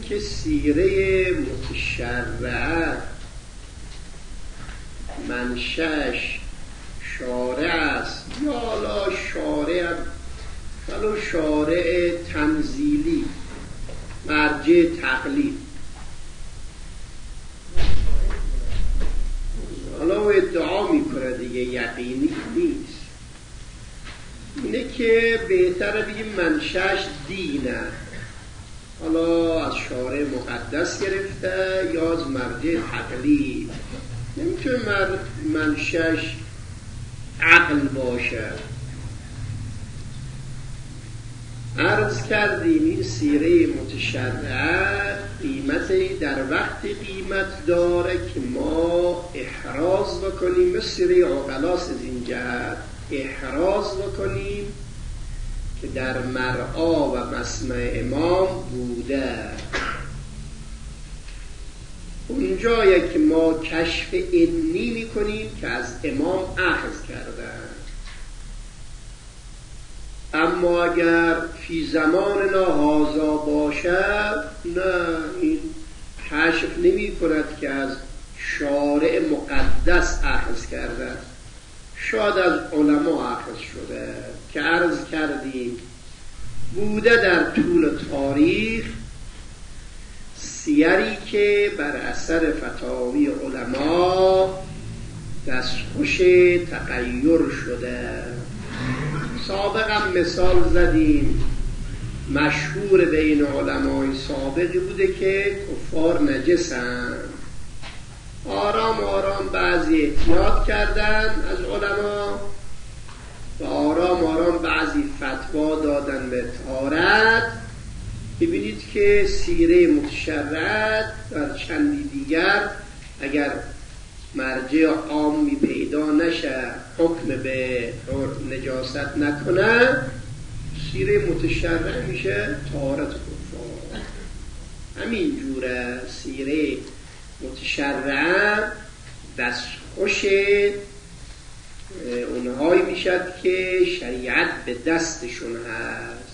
که سیره متشرعه منشأش شارع است، یا لا شارع ولو شارع تنزیلی مرجع تقلید، حالا او ادعا میکنه دیگه، یقینی نیست، اینه که بهتره بگیم منشأش دینه، حالا از شارع مقدس گرفته یا از مرجع تقلید، نمیتونه منشأش عقل باشه. عرض کردیم این سیره متشرعه قیمتی در وقت قیمت داره که ما احراز بکنیم، مثل سیره عقلاس از این جهت احراز بکنیم که در مرعا و مسمع امام بوده، اونجایی که ما کشف علمی میکنیم که از امام اخذ کردن. اما اگر فی زماننا هذا باشد، نه، این کشف نمی کند که از شارع مقدس اخذ کرده، شاید از علما اخذ شده که عرض کردیم بوده در طول تاریخ سیری که بر اثر فتاوی علما دستخوش تغییر شده. سابقا مثال زدیم، مشهور بین علمای سابقی بوده که کفار نجسن، آرام آرام بعضی احتیاط کردن از علما و آرام آرام بعضی فتوا دادن به طهارت. ببینید که سیره متشرعه در چندی دیگر اگر مرجع عامی پیدا نشه حکم به نجاست نکنه، سیره متشرعه میشه طهارت کفار. همین جوره سیره متشرعه دستخوش اونهایی میشد که شریعت به دستشون هست.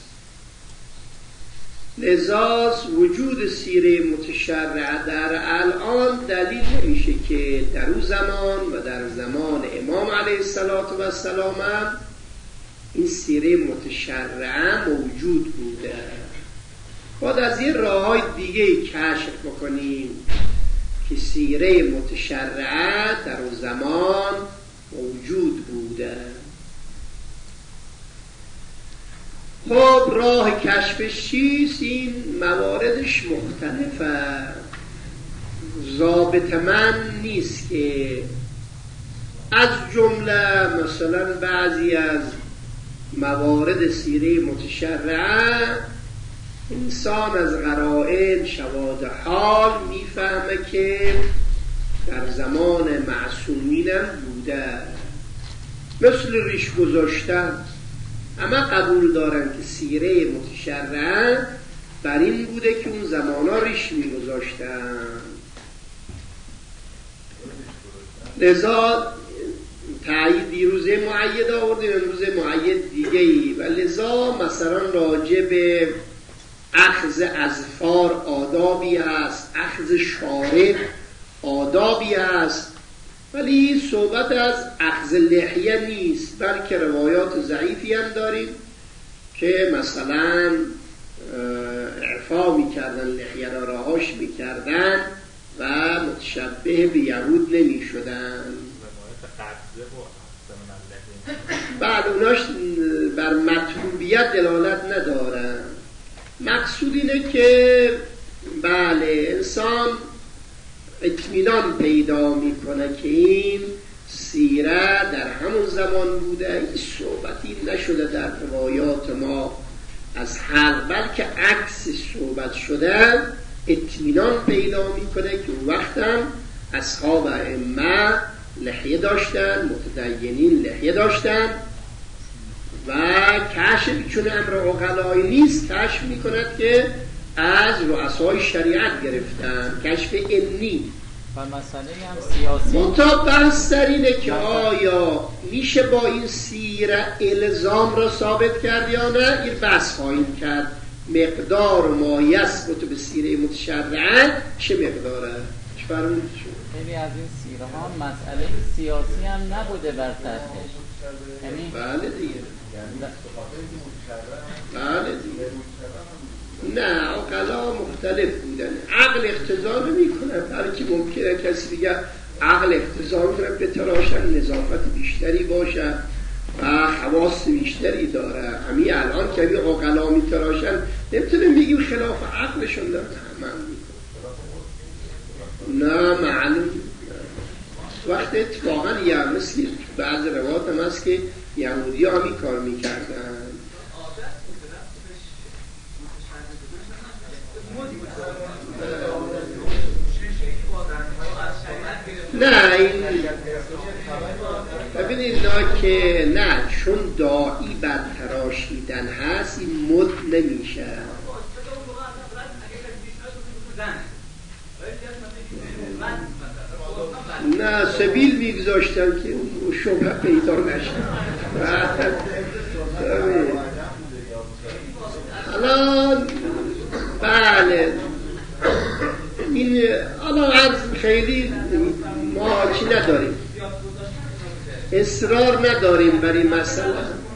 لذا وجود سیره متشرعه در الان دلیل نمیشه که در اون زمان و در زمان امام علیه السلام هم این سیره متشرعه موجود بوده. باید از این راه‌های دیگه کشف بکنیم که سیره متشرعه در اون زمان موجود بوده. خب راه کشفش چیست؟ این مواردش مختلفه، ضابط من نیست که از جمله مثلا بعضی از موارد سیره متشرعه انسان از قرائن شواهد حال میفهمه که در زمان معصومینم بوده، مثل ریش گذاشتن. اما قبول دارن که سیره متشرعه بر این بوده که اون زمانا ریش میگذاشتن. لذا تایید دیروزه معید آوردیم، امروز معید دیگه ای، و لذا مثلا راجع به اخذ اظفار آدابی هست، اخذ شارب آدابی هست، ولی صحبت از اخذ لحیه نیست، بلکه روایات ضعیفی هم داریم که مثلا اعفا میکردن لحیه را، رهاش میکردن و متشبه به یهود نمیشدن. بعد اوناش بر مطلوبیت دلالت ندارن. مقصود اینه که بله انسان اطمینان پیدا میکنه که این سیره در همون زمان بوده، این صحبتی نشده در روایات ما از حق، بلکه عکس صحبت شده. اطمینان پیدا میکنه که اون وقت هم اصحاب ائمه لحیه داشتن، متدینین لحیه داشتن و کشف چون امر عقلایی نیست، کشف میکند که از رؤسای شریعت گرفتن، کشف علمی. و مسئله هم سیاسی منتها بحث در اینه که آیا میشه با این سیره الزام را ثابت کرد یا نه، این بحث خواهیم کرد مقدار ما یثبت به سیره متشرعه چه مقداره؟ چه فرمودید شما؟ خیلی از این سیره ها مسئله سیاسی هم نبوده بر تحتش. یعنی بله دیگه. بله دیگه. نه عقلا مختلف بودن. عقل اقتضا نمی‌کنه، بلکه ممکنه کسی دیگه عقل اقتضا می‌کنه به تراشن نظافت بیشتری باشه و خواص بیشتری داره. همین الان که عقلا می‌تراشن نمی‌تونیم بگیم خلاف عقلشون داره عمل می‌کنه. نه معلوم. وقت اتفاقا یا مثل بعض روایات هم هست که یهودی ها همین کار می‌کردن. نه این ببینید نه که نه چون داعی بر تراشیدن هست این مد نمیشه. نه سبیل میگذاشتن که شبه پیدا نشه. حالا بله این حالا عرض خیلی ما چی نداریم، اصرار نداریم بر این مسئله.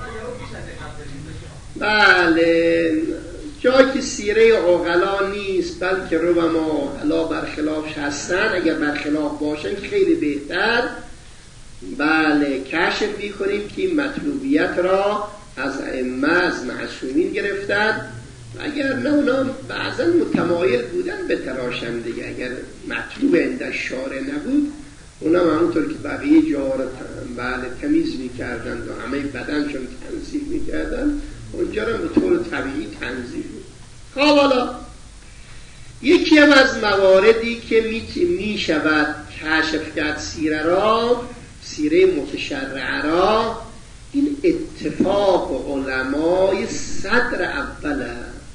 بله جایی که سیره عقلا نیست بلکه رو ما عقلا برخلافش هستن، اگر برخلاف باشن که خیلی بهتر. بله کشف میکنیم که این مطلوبیت را از ائمه از معصومین گرفتن، اگر نه اونا بعضا متمایل بودن به تراشن دیگه. اگر مطلوب اندش شارع نبود اونا همونطور که بقیه جا را بله تمیز میکردن و همه بدنشون تنظیف میکردن اونجا را به طور طبیعی تنظیف میکردن. حالا یکی هم از مواردی که میشود کشف کرد سیره را، سیره متشرعه را، این اتفاق علمای صدر اوله.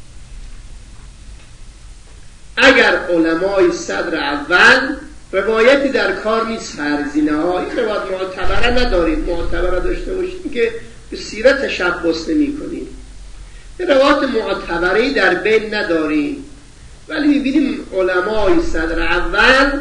اگر علمای صدر اول روایتی در کار نیست فرزینه ها، این روایت معتبره نداریم، معتبره داشته باشیم که به سیره تشبس نمی کنیم. این روایت معتبری در بین نداریم، ولی میبینیم علمای صدر اول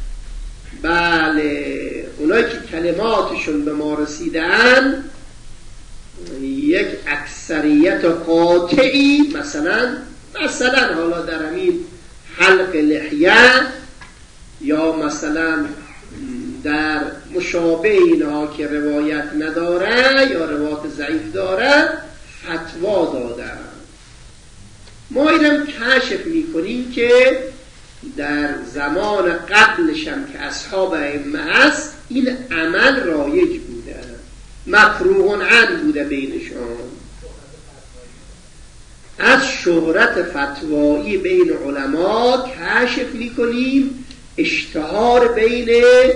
بله اونایی که کلماتشون به ما رسیدن یک اکثریت قاطعی مثلا حالا در همین حلق لحیه یا مثلا در مشابه اینها که روایت نداره یا روایت ضعیف داره فتوا دادن. ما اینم کشف میکنیم که در زمان قبلش هم که اصحاب ائمه هست این عمل رایج بوده، مفروغ عنه بوده بینشان. از شهرت فتوایی بین علما کشف میکنیم اشتهار بین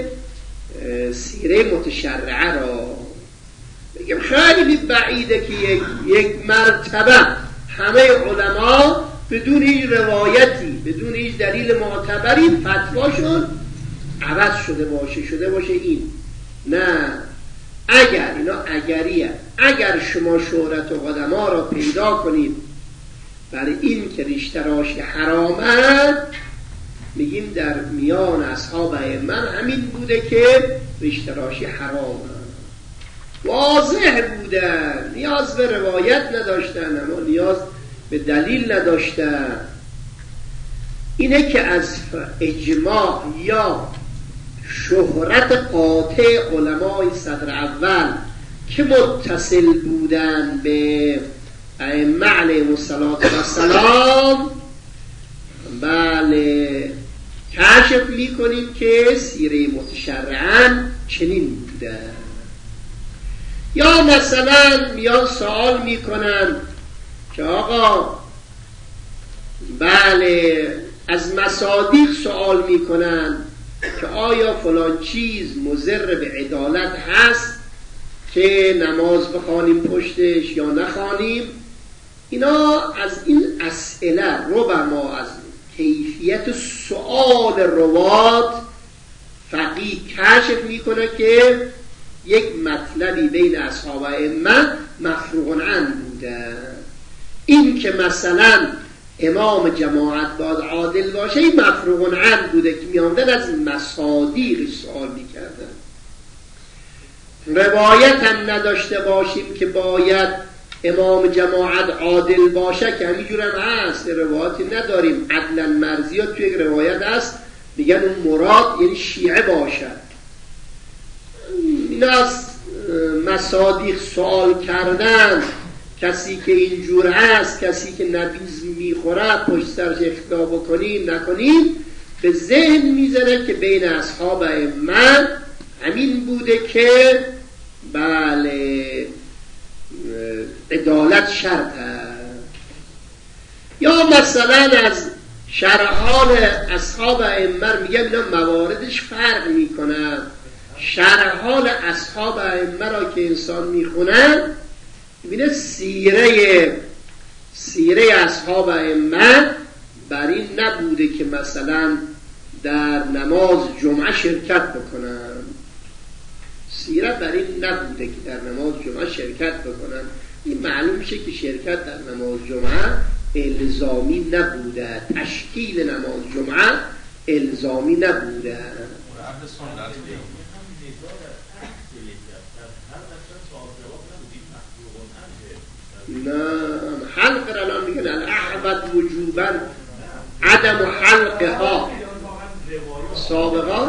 سیره متشرعه را. بگیم خیلی بعیده که یک مرتبه همه علما بدون هیچ روایتی بدون هیچ دلیل معتبری فتواشون عوض شده باشه این. نه اگر اینا اگریه، اگر شما شهرت و قدما را پیدا کنید برای این که ریشتراش حرامه، میگیم در میان اصحاب ائمه همین بوده که ریشتراشی حرامه، واضح بودن، نیاز به روایت نداشتن اما نیاز به دلیل نداشتن. اینه که از اجماع یا شهرت قاطع علمای صدر اول که متصل بودن به ائمه علیهم السلام بله کشف میکنیم که سیره متشرعه چنین بوده. یا مثلا میان سوال میکنن که آقا بله از مصادیق سوال میکنن که آیا فلان چیز مضر به عدالت هست که نماز بخوانیم پشتش یا نخوانیم. اینا از این اسئله ربما از کیفیت سؤال روات فقیه کشف میکنه که یک مطلبی بین اصحاب ائمه مفروغ عنه بوده. این که مثلا امام جماعت باید عادل باشه این مفروغ عنه بوده که می آمدن از مصادیق سوال می کردن. روایت هم نداشته باشیم که باید امام جماعت عادل باشه که همینجور هم هست، روایتی نداریم. عدلا مرزیات توی یک روایت هست میگن اون مراد یعنی شیعه باشد. این از مصادیق سوال کردن، کسی که اینجور هست، کسی که نبیذ میخوره پشت سرش اختلاف بکنیم نکنیم، به ذهن میزنه که بین اصحاب ائمه همین بوده که بله عدالت شرط هست. یا مثلا از شرحال اصحاب ائمه میگم اینا مواردش فرق میکنن. شرحال اصحاب ائمه را که انسان میخونن میبینه سیره اصحاب ائمه بر این نبوده که مثلا در نماز جمعه شرکت بکنن. سیره بر این نبوده که در نماز جمعه شرکت بکنن. این معلوم میشه که شرکت در نماز جمعه الزامی نبوده، تشکیل نماز جمعه الزامی نبوده. نه حلق الان میگن الاحوط وجوبا عدم حلقها سابقا.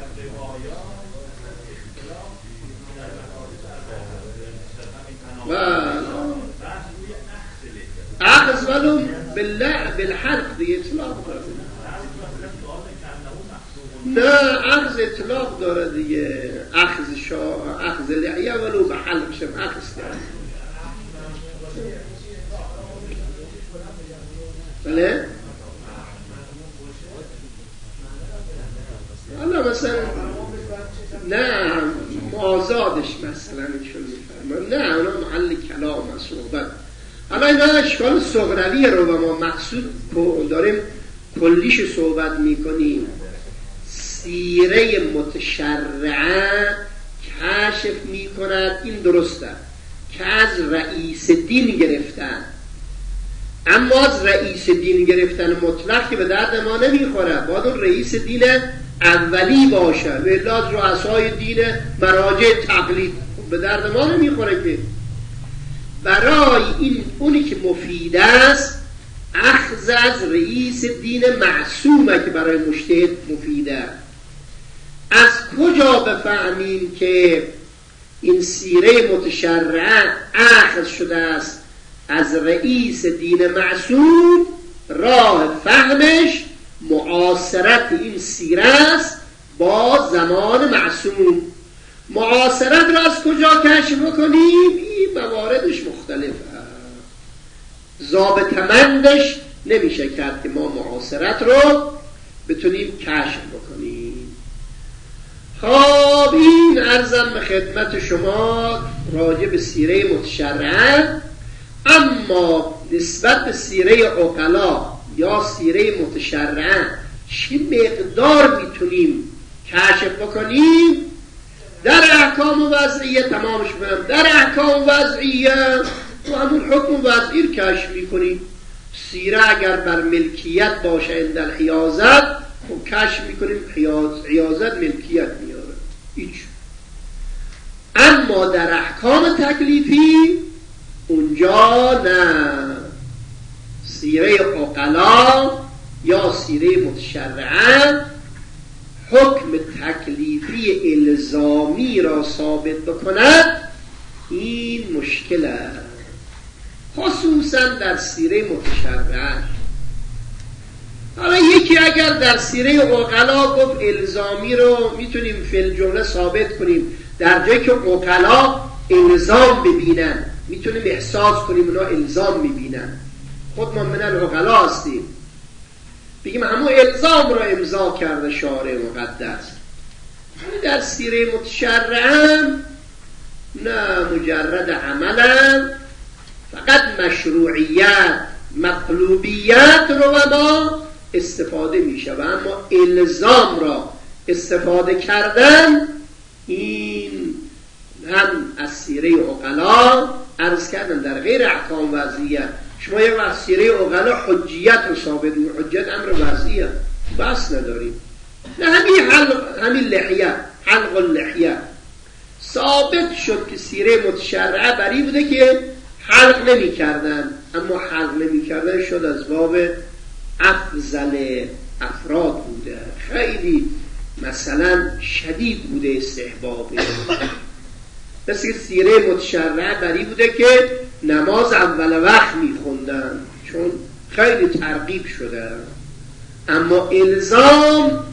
اخذ ولو بالحلق دیگه اطلاق داره. نه اخذ اطلاق داره دیگه. اخذ لحیه ولو به حلق شم اخذ داره. بله حالا مثلا نه آزادش مثلا ایشون میفرمان، نه اونا محل کلام و صحبت. حالا اینا اشکال صغروی رو و ما مقصود داریم کلیش صحبت میکنیم. سیره متشرعه کشف میکند این درسته که از رئیس دین گرفتن، اما از رئیس دین گرفتن مطلق که به درد ما نمیخوره. باید اون رئیس دین اولی باشه، و الا از رؤسای دین مراجع تقلید به درد ما نمیخوره. که برای این اونی که مفید است اخذ از رئیس دین معصومه که برای مجتهد مفیده. از کجا بفهمیم که این سیره متشرعه اخذ شده است از رئیس دین معصوم؟ راه فهمش معاصرت این سیره است با زمان معصوم. معاصرت را از کجا کشف بکنیم؟ این مواردش مختلفه، ضابطمندش نمیشه کرد که ما معاصرت رو بتونیم کشف بکنیم. خب این عرضم به خدمت شما راجع به سیره متشرعه. اما نسبت به سیره عقلا یا سیره متشرعه چه مقدار میتونیم کشف بکنیم؟ در احکام وضعیه تمامش بکنم. در احکام وضعیه تو همون حکم وضعی رو کشف میکنیم. سیره اگر بر ملکیت باشه عند الحیازت خب کشف میکنیم حیازت ملکیت میاره هیچ. اما در احکام تکلیفی اونجا نه. سیره عقلا یا سیره متشرعه حکم تکلیفی الزامی را ثابت بکند این مشکل است، خصوصا در سیره متشرعه. حالا یکی اگر در سیره عقلا گفت الزامی رو میتونیم فی الجمله ثابت کنیم، در جایی که عقلا الزام ببینن میتونیم احساس کنیم اونا الزام میبینن. خود ما من العقلا هستیم، بگیم همون الزام را امضا کرده شارع مقدس. در سیره متشرعه نه، مجرد عملا فقط مشروعیت مطلوبیت رو و ما استفاده میشه و اما الزام را استفاده کردن این هم از سیره عقلا عرض کردم در غیر احکام وضعیه شما یک وقت سیره عقلا حجیت رو ثابت می، حجیت امر وضعیه بس نداریم. نه همین لحیه، حلق اللحیه ثابت شد که سیره متشرعه بری بوده که حلق نمی کردن، اما حلق نمی کردن شد از باب افضل افراد بوده، خیلی مثلا شدید بوده استحبابه. مثل که سیره متشرعه بری بوده که نماز اول وقت می خوندن چون خیلی ترغیب شده. اما الزام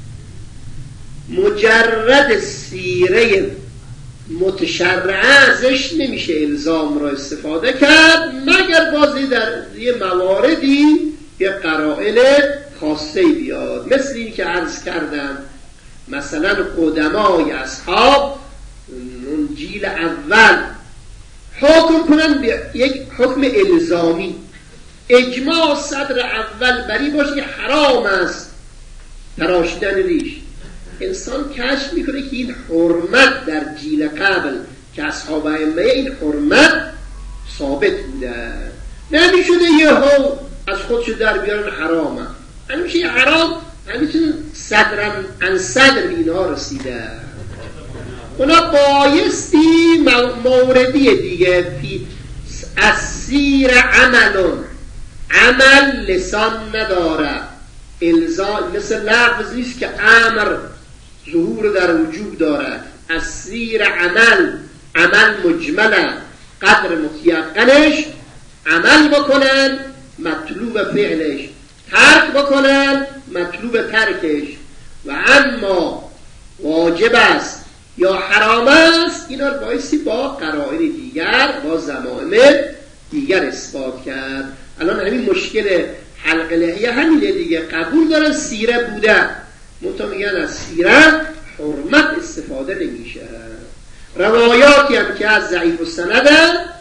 مجرد سیره متشرعه ازش نمیشه الزام را استفاده کرد مگر بازی در یه مواردی یه قرائن خاصه بیاد، مثل این که عرض کردم مثلا قدمای اصحاب اون جیل اول حکم کنن به یک حکم الزامی، اجماع صدر اول بری باشه که حرام است تراشیدن ریش. انسان کشف میکنه که این حرمت در جیل قبل که اصحاب ائمه این حرمت ثابت بوده، نمیشده یهو از خودشو در بیارن حرامه، همیشه یه حرام همیتون صدرن ان صدر اینا رسیده. اونا بایستی موردی دیگه فی اسیر عملون، عمل لسان نداره، الزام مثل لفظ نیست که امر ظهور در وجوب داره. اسیر عمل، عمل مجمله قدر متیقنش عمل بکنن مطلوب فعلش، ترک بکنن مطلوب ترکش، و اما واجب است یا حرام است اینا رو بایستی با قرائن دیگر با ضمائم دیگر اثبات کرد. الان همین مشکل حلق لحیه همینه دیگه، قبول دارن سیره بوده منتها میگن از سیره حرمت استفاده نمیشه. روایاتی هم که از ضعیف السنده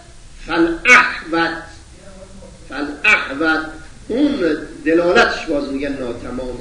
فالاحوط اون دلالتش باز میگن ناتمام.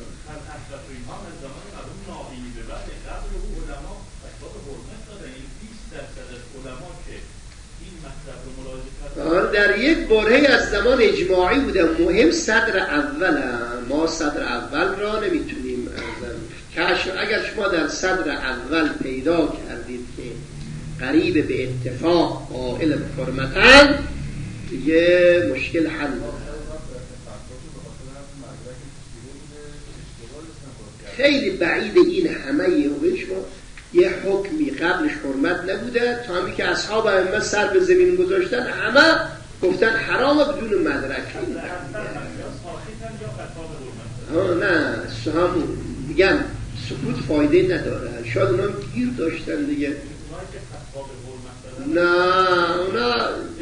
در یک برهه از زمان اجماعی بوده، مهم صدر اوله، ما صدر اول را نمیتونیم کشف. اگر شما در صدر اول پیدا کردید که قریب به اتفاق قائل حرمتن دیگه مشکل حل خیلی بعید این همه شما یه حکمی قبلش حرمت نبوده تا همی که اصحاب ائمه سر به زمین گذاشتن همه گفتن حرام بدون مدرک. نه همون میگم سکوت فایده نداره، شاید اونا گیر داشتن دیگه. نه اونا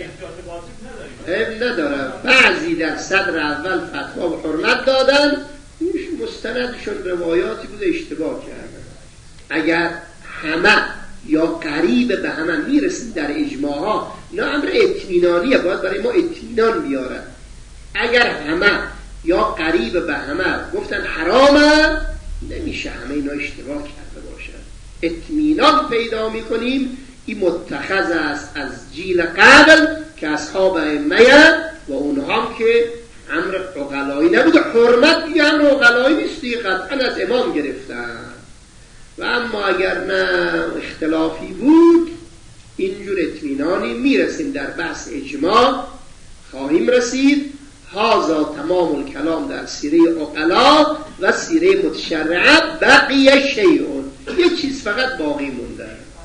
عیب نداره، بعضی در صدر اول فتوا به حرمت دادن، مستندشون روایاتی بوده اشتباه کردن. اگر همه یا قریب به همه میرسید در اجماع ها، نه امر اطمینانیه، باید برای ما اطمینان بیارن. اگر همه یا قریب به همه گفتن حرامه، نمیشه همه اینا اشتباه کرده باشن. اطمینان پیدا میکنیم این متخذ است از جیل قبل که اصحاب ائمه و اونها هم که امر عقلایی نبوده. حرمت دیگه امر عقلایی نیستی، قطعا از امام گرفتن. و اما اگر نه اختلافی بود اینجور اطمینانی میرسیم. در بحث اجماع خواهیم رسید. هذا تمام الکلام در سیره عقلا و سیره متشرعه. بقیه شیئون، یه چیز فقط باقی مونده.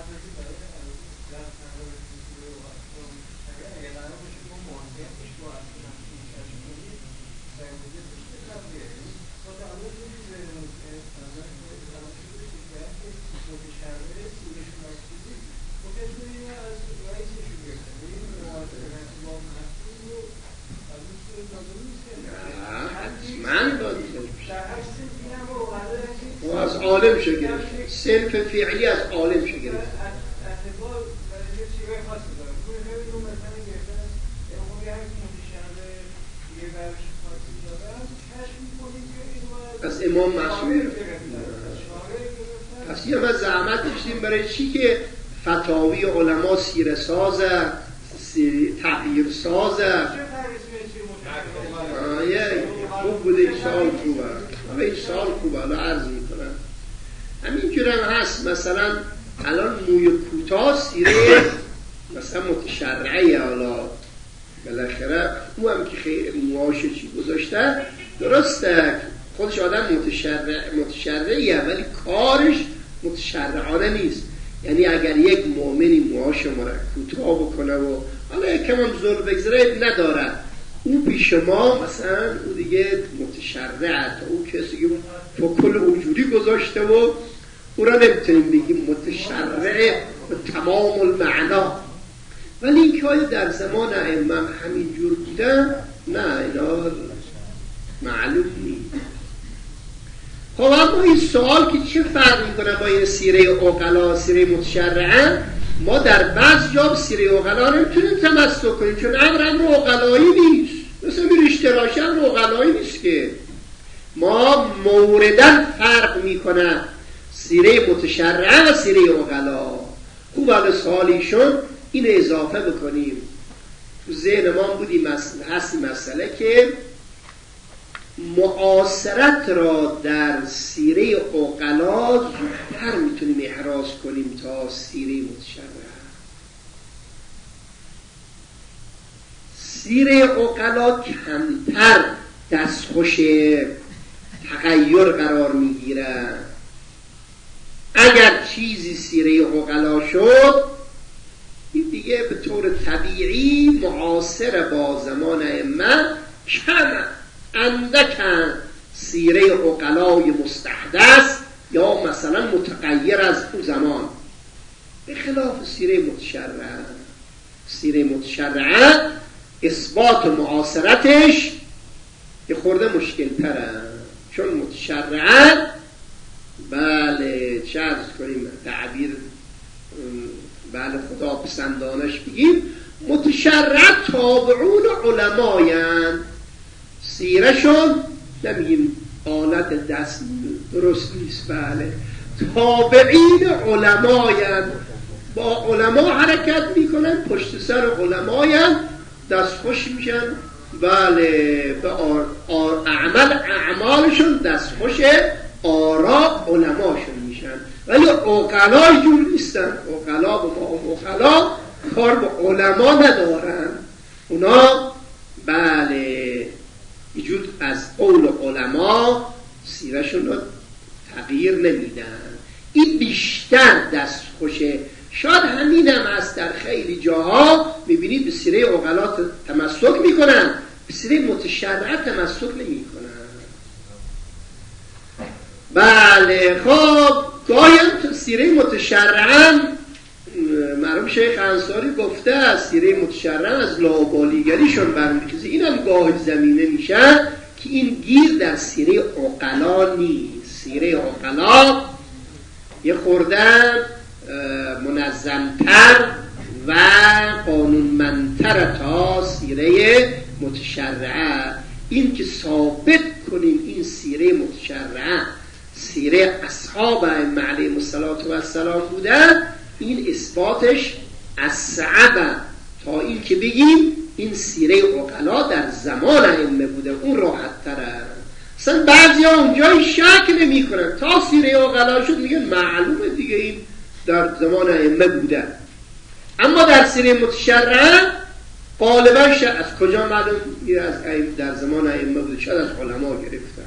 از عالم شو گرفت، صنف فعلی از عالم شو گرفت. از امام معصوم. پس یه ما زحمت کشیدیم برای چی که فتاوی علما سیره سازه، تغییر سازه. خوب بوده این سال خوبه، این سال خوبه. حالا عرض میکنم همینجور هم هست. مثلا الان موی کوتاه سیره مثلا متشرعه، حالا بالاخره او هم که خیلی موهاش چی گذاشته درسته، خودش آدم متشرعیه ولی کارش متشرعانه نیست. یعنی اگر یک مؤمنی موهاش کوتاه بکنه و حالا یکم هم ظلم بگذاره نداره، او پیش ما مثلا او دیگه متشرعه، تا او کسی که فکل وجودی گذاشته و او را نمیتونیم بگیم متشرعه به تمام المعنا. ولی این که آیا در زمان ائمه همین جور بوده؟ نه، اینا معلوم نیست. خب اما این سوال که چه فرق میکنه با این سیره عقلا سیره متشرعه؟ ما در بعض جا سیره عقلا نمیتونیم تمسک کنیم، چون امر عقلایی نیست. مثلا رشته راشی امر عقلایی نیست که. ما موردن فرق میکنه سیره متشرعه و سیره عقلا. خوب حالا سوالیشون این اضافه بکنیم. تو ذهن ما بودی هستی مسئله که معاصرت را در سیره عقلا زودتر میتونیم احراز کنیم تا سیره متشرعه. سیره عقلا کمتر دستخوش تغییر قرار میگیره. اگر چیزی سیره عقلا شد این دیگه به طور طبیعی معاصر با زمان ائمه کم اندکن سیره عقلای مستحدث یا مثلا متغیر از اون زمان، به خلاف سیره متشرعه. سیره متشرعه اثبات معاصرتش یه خورده مشکل تره، چون متشرعه بله چه عرض کنیم تعبیر بله خدا پسندانش بگیم متشرعه تابعون علماین، سیرشون نمیگیم آلت دست درست نیست، بله تابعین علماین، با علما حرکت میکنن، پشت سر علماین، دستخوش میشن، بله به اعمالشون دستخوش آرا علماشون میشن. ولی عقلا جور نیستن. عقلا کار با علما ندارن. اونا بله ایجود از قول علما سیرشون رو تغییر نمیدن. این بیشتر دستخوشه. شاید همین هم هست در خیلی جاها میبینید به سیره عقلا تمسک میکنن، به سیره متشرعه تمسک نمیکنن. بله خب گاهی هم تو سیره متشرعه مرحوم شیخ انصاری گفته از سیره متشرعه از لاابالیگریشون برمی‌خیزه. این هم گاهی زمینه میشه که این گیر در سیره عقلا نیست. سیره عقلا یه خورده منظمتر و قانونمندتر تا سیره متشرعه. این که ثابت کنیم این سیره متشرعه سیره اصحاب ائمه علیهم السلام بوده، این اثباتش اصعبه تا این که بگیم این سیره عقلا در زمان ائمه بوده، اون راحت تره. اصلا بعضی ها اونجای شک نمی کنن، تا سیره عقلا شد میگن معلومه دیگه این در زمان ائمه بوده. اما در سیره متشرعه غالبا از کجا معلوم از در زمان ائمه بوده؟ شاید از علما گرفتن.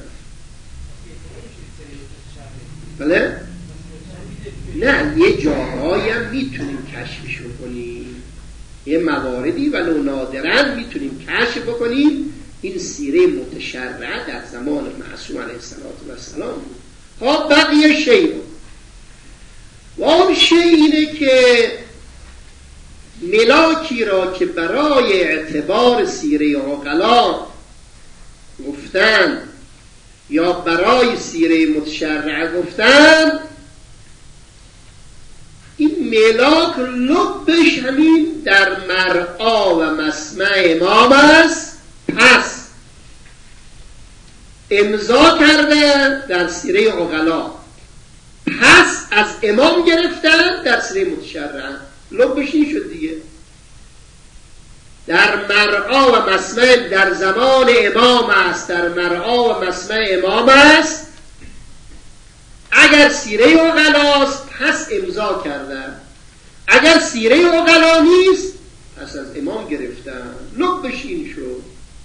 بله؟ نه یه جاهایی هم میتونیم کشفش بکنیم، یه مواردی ولو نادرن میتونیم کشف بکنیم این سیره متشرعه در زمان معصوم علیه السلام بود. خب بقیه شیء و اون شیء اینه که ملاکی را که برای اعتبار سیره عقلا گفتن یا برای سیره متشرعه گفتن، این ملاک لبش همین در مرعا و مسمع امام است، پس امضا کرده در سیره عقلا، پس از امام گرفتن در سیره متشرعه. لبش این شد دیگه. در مرعا و مسمع در زمان امام است، در مرعا و مسمع امام است. اگر سیره عقلاست پس امضا کردن، اگر سیره عقلا نیست پس از امام گرفتن. لبش این شد.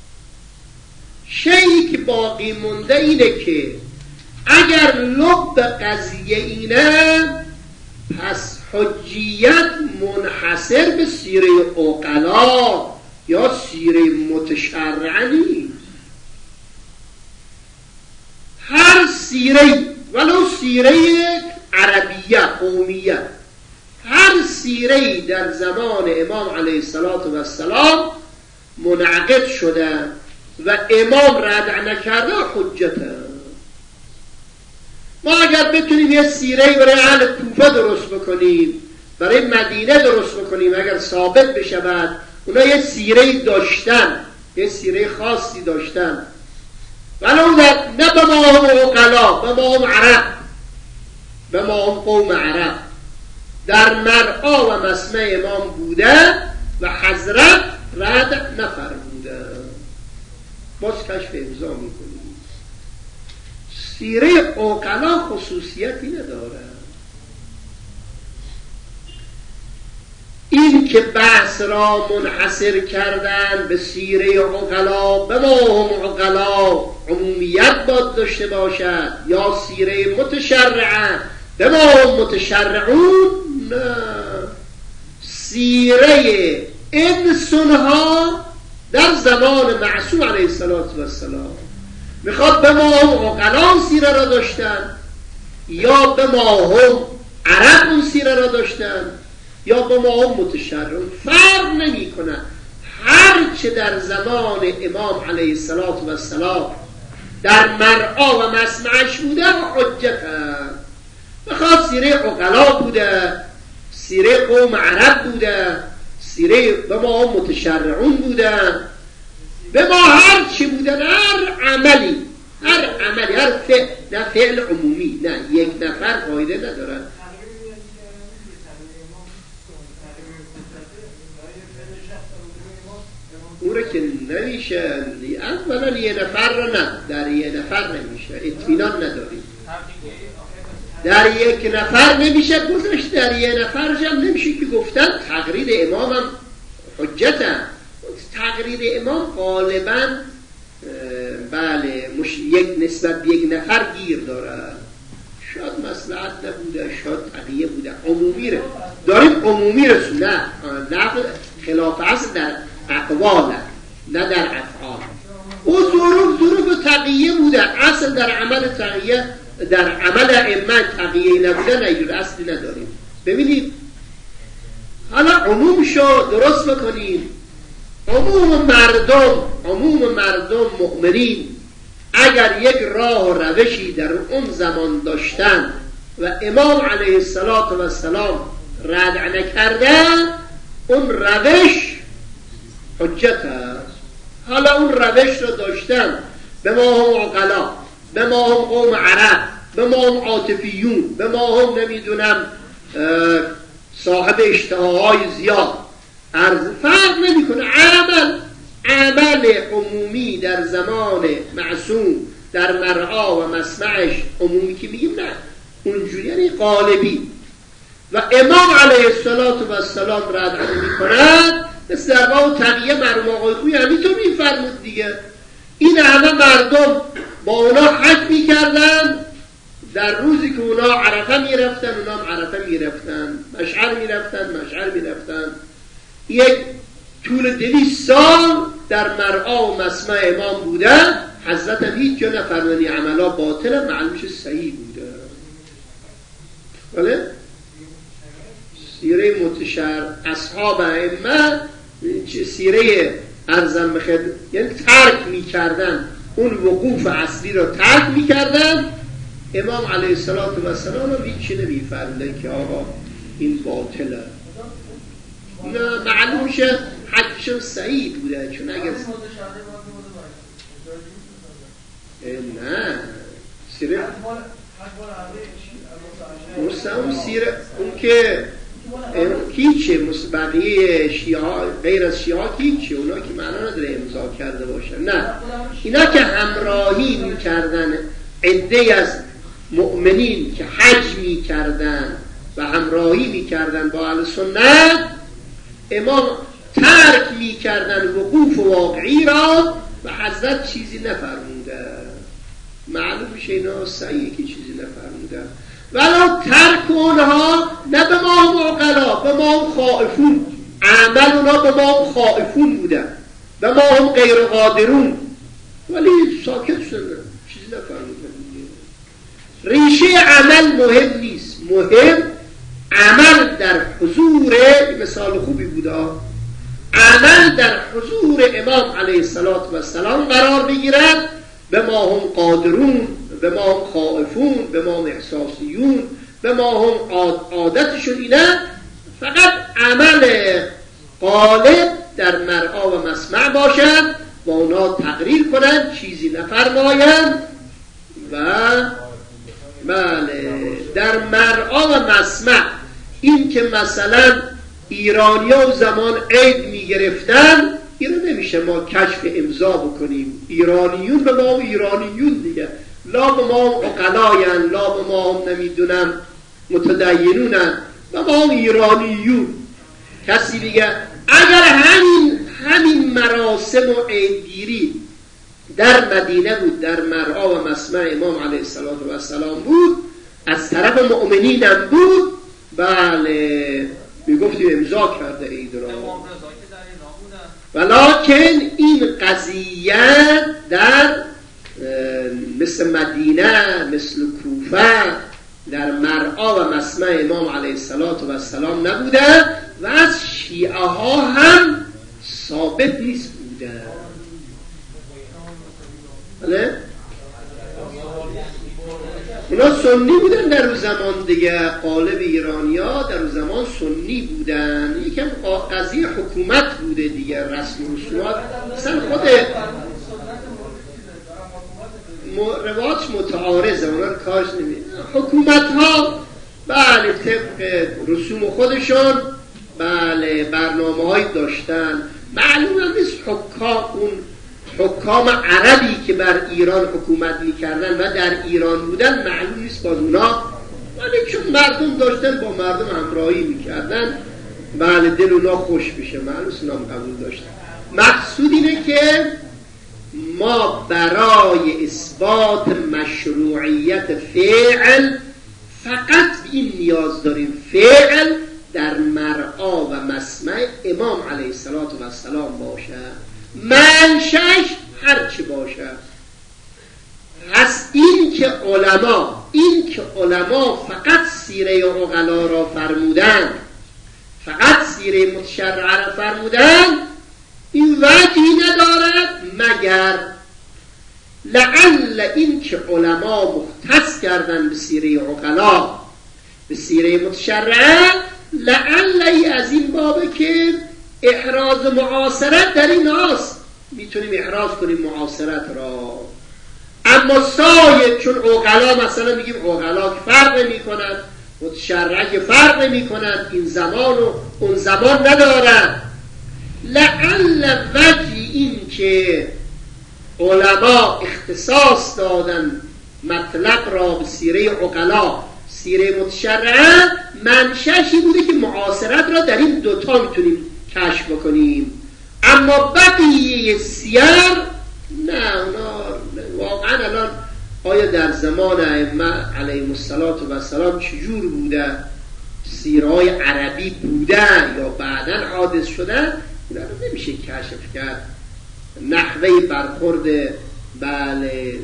شیئی که باقی مونده اینه که اگر لب قضیه اینه پس حجیت منحصر به سیره عقلا یا سیره متشرع نیست. هر سیره ولو سیره عربیه قومیه، هر سیره در زمان امام علیه السلام منعقد شده و امام رد نکرده حجته. ما اگر بتونیم یه سیره برای اهل کوفه درست بکنیم، برای مدینه درست بکنیم، اگر ثابت بشود اونا یه سیره داشتن، یه سیره خاصی داشتن، ولو در نه به ما هم عقلا، به ما هم عرب، به ما هم قوم عرب، در مرعا و مسمع امام بوده و حضرت رد نفرموده، باز کشف امضا میکنیم. سیره عقلا خصوصیتی نداره. این که بحث را منحصر کردن به سیره عقلا، به ما هم عقلا عمومیت باید داشته باشد یا سیره متشرعه به ما هم متشرعون، نه. سیره انسانها در زمان معصوم علیه السلام میخواد به ما هم عقلا سیره را داشتن یا به ما هم عرب اون سیره را داشتن یا به ما هم متشرعون، فرق نمی کنه. هرچه در زمان امام علیه السلام در مرعا و مسمعش بوده و حجت هست. بخواد سیره عقلا بوده، سیره قوم عرب بوده، سیره به ما هم متشرعون بودن، به ما هر چی بودن، هر عملی، هر فعل، نه فعل عمومی، نه یک نفر قاعده ندارن. او را که نمیشه، اولا یه نفر را نه، در یه نفر نمیشه، اطمینان نداریم. در یک نفر نمیشه گذاشت، در یه نفر هم نمیشه که گفتن تقریر امام هم حجت هم. تقریر امام غالبا بله یک نسبت به یک نفر گیر داره، شاید مصلحت نبوده، شاید تقیه بوده، عمومی رو داریم، عمومی رسول نه خلاف اصل در اقوال نه در افعال. او ظروف تقیه بوده، اصل در عمل تقیه، در عمل ائمه تقیه نبوده، نه اصلی نداریم. ببینید حالا عموم شو درست بکنیم. عموم مردم مؤمنین اگر یک راه و روشی در اون زمان داشتن و امام علیه السلام رد نکردن، اون روش حجت است. حالا اون روش رو داشتن، به ما هم عقلا، به ما هم قوم عرب، به ما هم عاطفیون، به ما هم نمیدونم صاحب اشتهاهای زیاد، فرق نمی کنه. عمل عمومی در زمان معصوم در مرعا و مسمعش عمومی که میگیم، نه اونجوری، یعنی قالبی. و امام علیه السلام رد می کند، مثل در باب تقیه مرحوم آقای خویی همینطور میفرمود دیگه. این همه مردم با اونا حج میکردن، در روزی که اونا عرفه میرفتن اونا هم عرفه میرفتن، مشعر میرفتن. یک طول 200 سال در مرعا و مسمع امام بودن، حضرت هم هیچ جا نفرمانی عملا باطل، معلومش صحیح بوده. بله؟ سیره متشر اصحاب ائمه سیره ارزم بخیر، یعنی ترک میکردن، اون وقوف اصلی رو ترک میکردن. امام علیه السلام رو هیچی نمیفرمودن که آقا این باطله، نه معلوم شد حجشون صحیح بوده. چون اگر نه سیره اون سیره اون که هیچه بقیه شیعه غیر از شیعه هیچه، اونا که معنا نداره امضا کرده باشن، نه اینا که همراهی میکردن عده از مؤمنین که حج میکردن و همراهی میکردن با اهل سنت، امام ترک میکردن وقوف واقعی را و حضرت چیزی نفرموده. معلوم میشه اینا صحیحه که چیزی نفرموده، ولی ترک اونها نه به ما معقلا، به ما خائفون، عمل اونا به ما خائفون بودن، به ما هم غیر قادرون، ولی ساکت شدن، چیزی نفرمودن. ریشه عمل مهم نیست، مهم عمل در حضور، مثال خوبی بوده، عمل در حضور امام علیه السلام قرار بگیرد، به ما هم قادرون، به ما هم خائفون، به ما هم احساسیون، به ما هم عادتشون اینه، فقط عمل غالب در مرعا و مسمع باشد و اونا تقریر کنند، چیزی نفرمایند. و بله در مرعا و مسمع این که مثلا ایرانی‌ها و زمان عید میگرفتن، این رو نمیشه ما کشف امضا بکنیم. ایرانیون به ما هم ایرانیون دیگه، لا به ما هم عقلاین، لا به ما هم نمیدونم متدینونن، به ما هم ایرانیون. کسی دیگه اگر همین مراسم و عیدگیری در مدینه بود، در مرعا و مسمع امام علیه السلام بود، از طرف مؤمنین هم بود، بله میگفتیم امضا کرده عید را. ولکن این قضیه در مثل مدینه، مثل کوفه، در مرعا و مسمع امام علیه السلام نبوده و از شیعه ها هم ثابت نیست بوده. بله؟ اونا سنی بودن در اون زمان دیگه، غالب ایرانی ها در اون زمان سنی بودن، یکم قضیه حکومت بوده دیگه، رسم و رسومات مثلا خود رواج متعارضه، اونا رو کارش نمید. حکومت ها بله طبق رسوم خودشون بله برنامه هایی داشتن. معلوم هم نیست حکام عربی که بر ایران حکومت میکردن و در ایران بودن، معلوم نیست باز اونا، ولی چون مردم داشتن با مردم همراهی میکردن، بله دل اونا خوش بشه، معلوم اونا قبول داشتن. مقصود اینه که ما برای اثبات مشروعیت فعل فقط این نیاز داریم، فعل در مرعا و مسمع امام علیه السلام باشه، منشأش هر چی باشه. پس این که علما فقط سیره عقلا را فرمودن، فقط سیره متشرعه را فرمودن، این وجهی ندارد مگر لعل این که علما مختص کردن به سیره عقلا، به سیره متشرعه، لعل از این بابه که احراز معاصرت در این هاست، میتونیم احراز کنیم معاصرت را. اما سایر چون عقلا مثلا میگیم عقلا که فرق میکنند، متشرعه که فرق میکنند، این زمان و اون زمان ندارند. لعل وجه این که علما اختصاص دادن مطلق را به سیره عقلا، سیره متشرعه، منشأشی بوده که معاصرت را در این دوتا میتونیم کشف بکنیم. اما بقیه سیر نه، اونا واقعا الان آیا در زمان ائمه علیهم السلام چجور بوده، سیرهای عربی بوده یا بعداً حادث شده، اونا رو نمیشه کشف کرد. نحوه برخورد بله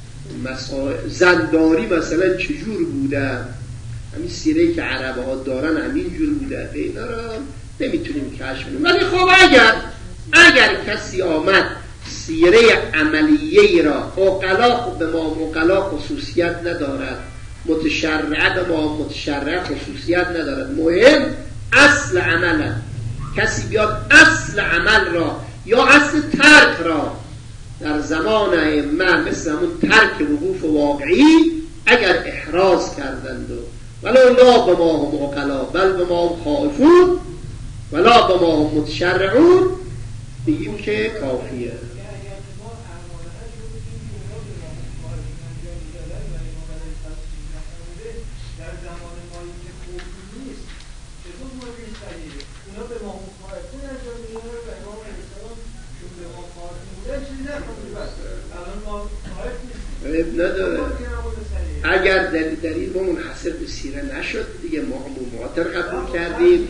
زنداری مثلا چجور بوده، همین سیره که عربه ها دارن همین جور بوده، اینا رو نمیتونیم کشف کنیم. ولی خب اگر کسی آمد سیره عملیه را، عقلا به ما عقلا خصوصیت ندارد، متشرعه به ما متشرعه خصوصیت ندارد، مهم اصل عمله. کسی بیاد اصل عمل را یا اصل ترک را در زمان ائمه مثل همون ترک وقوف واقعی اگر احراز کردند و ولو لا بما هم عقلا بل بما هم خائفون ولا بما هم متشرعون، میگیم که کافیه. نداره. اگر دلیل با منحصر به سیره نشد دیگه ما مماتر قبول کردیم.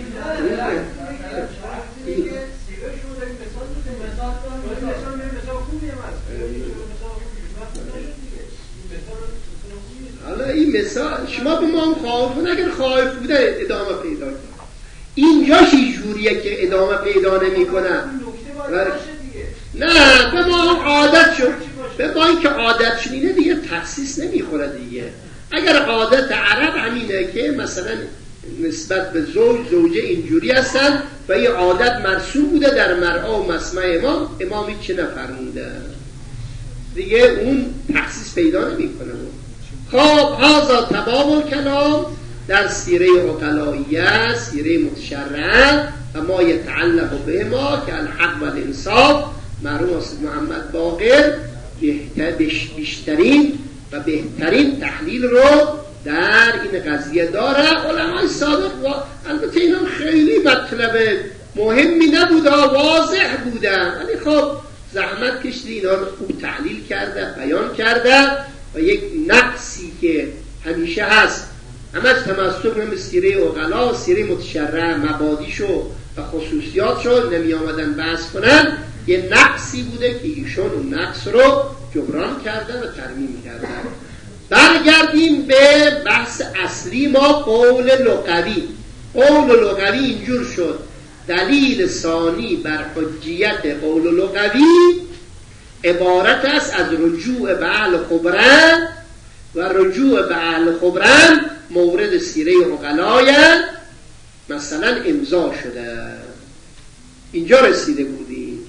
حالا این مثال شما به ما خائفون، اگر خائف بوده ادامه پیدا کنه. اینجا چی جوریه که ادامه پیدا نمی کنه؟ نه به ما عادت شد، به ما این که عادت شدینه دیگه تخصیص نمیخوره دیگه. اگر عادت عرب همینه که مثلا نسبت به زوجه اینجوری هستن و این عادت مرسوم بوده در مرعا و مسمع امامی چه نفرمونده دیگه، اون تخصیص پیدا نمیکنه. خب هذا تمام الکلام در سیره عقلائیه، سیره متشرعه و ما یتعلق به ما که الحق و الانصاف. مرحوم استاد محمد باقر بیشترین و بهترین تحلیل رو در این قضیه داره. علمای سابق البته اینا خیلی مطلب مهمی نبوده، واضح بودن، ولی خب زحمت کشیده اینا رو خوب تحلیل کرده، بیان کرده و یک نقصی که همیشه هست همش تمسک به سیره عقلا، سیره متشرع، مبادیشو و خصوصیاتشو نمی آمدن بحث کنن، یه نقصی بوده که ایشون اون نقص رو جبران کردن و ترمیم کردن. برگردیم به بحث اصلی ما، قول لغوی. قول لغوی اینجور شد: دلیل ثانی بر حجیت قول لغوی عبارت است از رجوع به اهل خبران و رجوع به اهل خبران مورد سیره عقلایان مثلا امضا شده. اینجا رسیده بودیم.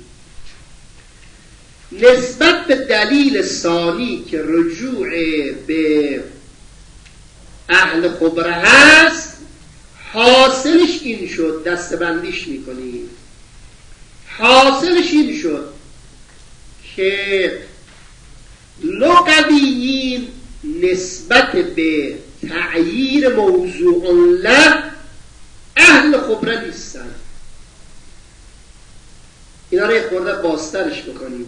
نسبت به دلیل ثانی که رجوع به اهل خبره هست، حاصلش این شد، دستبندیش میکنیم، حاصلش این شد که لغویین نسبت به تعییر موضوع له اهل خبره نیستن. اینا رو یک خورده باسترش بکنیم.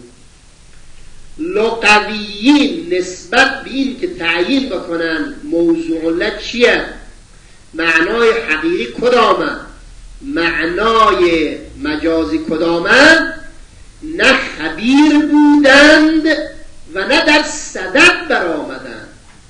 لغویین نسبت به این که تعیین بکنن موضوع له چیه، معنای حقیقی کدامه، معنای مجازی کدامه، نه خبیر بودند و نه در صدد برآمدند.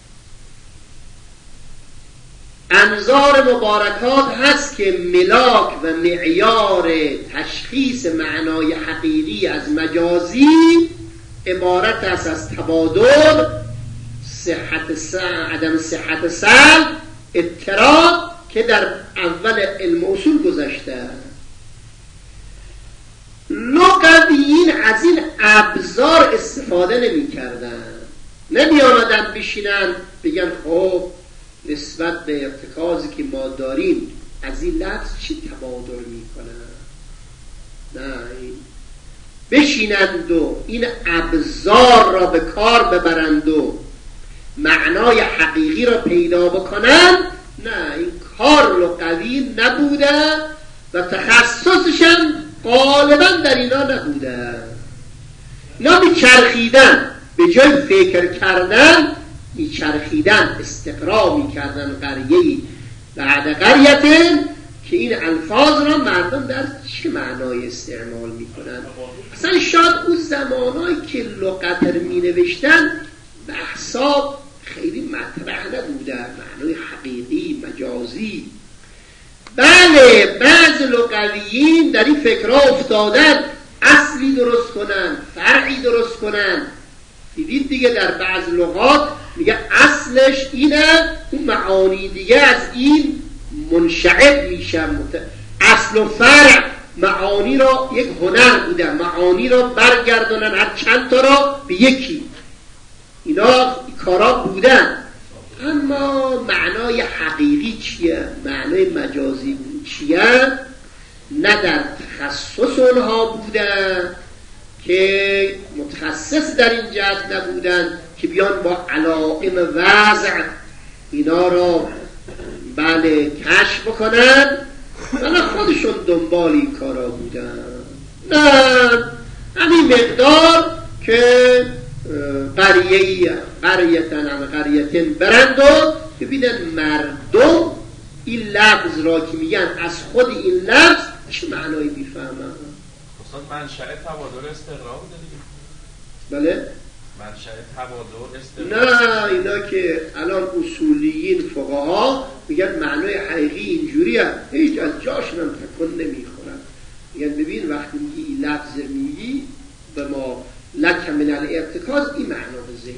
انظار مبارکات هست که ملاک و معیار تشخیص معنای حقیقی از مجازی عبارت است از تبادل، عدم صحت سلب، اضطراب که در اول علم اصول گذشته. لغویین از این ابزار استفاده نمی کردن، نمی آمدن بشینن بگن خب نسبت به ارتکازی که ما داریم از این لفظ چی تبادل می کنن. نه، بشینند و این ابزار را به کار ببرند و معنای حقیقی را پیدا بکنند. نه، این کار لغوی نبوده و تخصصشم غالبا در اینا نبوده. اینا میچرخیدن، به جای فکر کردن میچرخیدن، استقرا میکردن قریه‌ای بعد قریه که این الفاظ را مردم در چه معنای استعمال میکنن. اصلا شاید اون زمانایی که لغت رو مینوشتن بحثا خیلی مطرح نبوده، معنای حقیقی، مجازی. بله، بعض لغویین در این فکرها افتادن اصلی درست کنن، فرعی درست کنن. دیدید دیگه در بعض لغات میگه اصلش اینه، اون معانی دیگه از این منشعب میشه. اصل و فرع معانی را یک هنر بوده، معانی را برگردونن هر چند تا را به یکی. اینا کارا بودن. اما معنای حقیقی چیه؟ معنای مجازی چیه؟ نه در تخصص اونها بودن که متخصص در این جهت نبودن که بیان با علائم وضع اینا را بله کشف بکنن، نه خودشون دنبال این کارا بودن. نه همین مقدار که قریتن برند و ببینن مردم این لفظ را که میگن از خود این لفظ چه معنایی بیفهمن. استاد منشأ تبادل استقرار بوده دیگه. بله؟ منشأ تبادل استقرار. نه اینا که الان اصولیین فقها میگن معنای حقیقی اینجوریه، هیچ از جاشون هم تکون نمیخورن. میگن ببین وقتی میگی این لفظ میگی به ما لک من الارتکاز این معنا به ذهن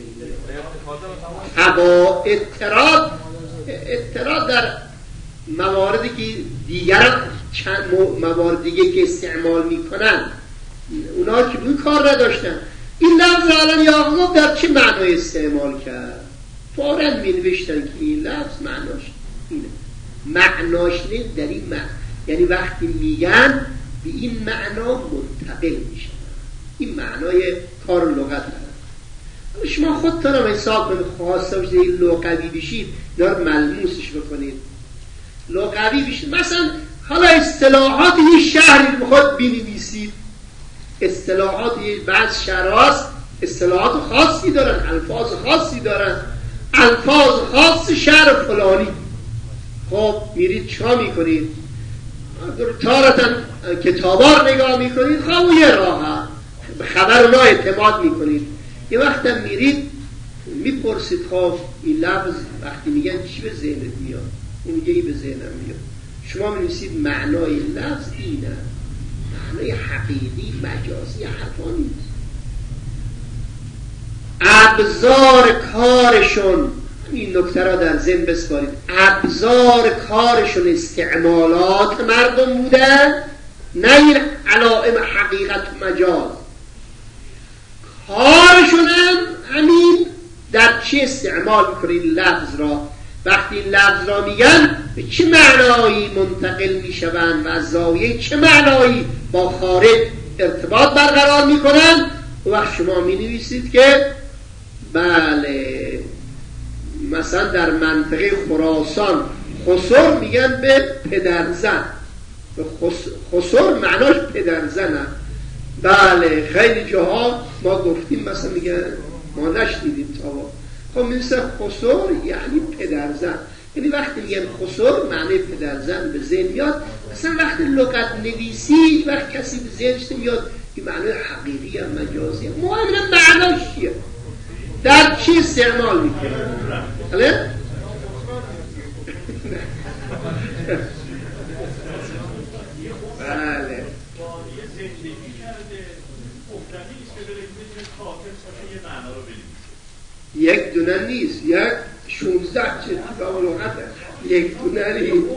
میاد. اعتراض در مواردی که دیگر چند موارد دیگه که استعمال میکنن اونا که اون کار نداشتن این لفظ الان یعقوب در چه معنای استعمال کرد؟ فوراً مینوشتن که این لفظ معناش اینه، معناش نه در این معنی، یعنی وقتی میگن به این معنا منتقل میشن. این معنای کار لغت داره. شما خودتون هم حساب کنید، خواسته باشید این لغوی بشید دار ملموسش بکنید، لغوی بشید. مثلا حالا اصطلاحات یه شهری رو خود بنویسید، اصطلاحات بعض شهرهاست اصطلاحات خاصی دارن، الفاظ خاصی دارن، الفاظ خاص شهر فلانی. خب میرید چا میکنید؟ تارتا کتابار نگاه میکنید، خب یه راه به خبر اونا اعتماد میکنید. یه وقت هم میرید میپرسید خب این لفظ وقتی میگن چی به ذهنت میاد؟ اون میگه این به ذهنم میاد. شما می‌نویسید معنای لفظ اینه، معنای حقیقی مجازی حرفا نیست. ابزار کارشون، این نکته را در ذهن بسپارید، ابزار کارشون استعمالات مردم بودن، نه این علائم حقیقت مجاز. کارشون هم همین در چی استعمال میکنید لفظ را. وقتی این لفظ را میگن به چه معنایی منتقل میشوند و از زاویه چه معنایی با خارج ارتباط برقرار میکنن. و وقت شما مینویسید که بله مثلا در منطقه خراسان خسر میگن به پدرزن، خسر معناش پدرزنه. بله خیلی جاها ما گفتیم مثلا میگن ما نشنیدیم تا خب مثل خسر یعنی پدرزن، یعنی وقتی میگن خسر معنی پدرزن به ذهن میاد. مثلا وقتی لغت نویسی وقت کسی به ذهنش میاد این معنی حقیقی هم مجازی هم مهم معناش چیه، در چی استعمال میکنه. بله بله یک دونه نیست، یک 16 چه کتاب لغت یک دونه نیست.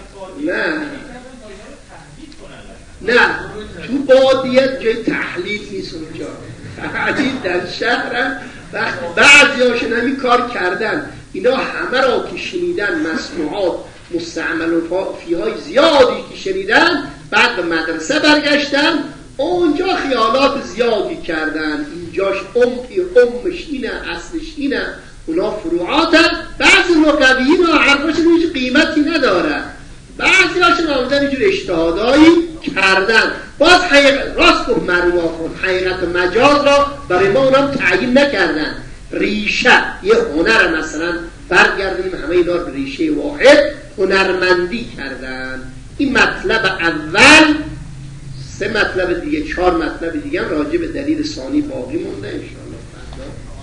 نه تو بادیت جای تحلیل نیست اونجا، تحلیل در شهر بعضی هاشون همین کار کردن. اینا همه را که شنیدن مسموعات مستعمل و فیهای زیادی که شنیدن بعد به مدرسه برگشتن اونجا خیالات زیادی کردن، اینجاش امش اینه اصلش اینه اونا فروعاتن. بعضی لغویین و حرفاشون هیچ قیمتی نداره، بعضی هاشون آمدن اینجور اجتهادایی کردن. باز راست گفت مرواخون حقیقت مجاز را برای ما اونم تعیین نکردن. ریشه یه هنر مثلا برگردیم همه اینا به ریشه واحد هنرمندی کردن. این مطلب اول، 3 مطلب دیگه 4 مطلب دیگه هم راجع به دلیل ثانی باقی مونده انشاءالله.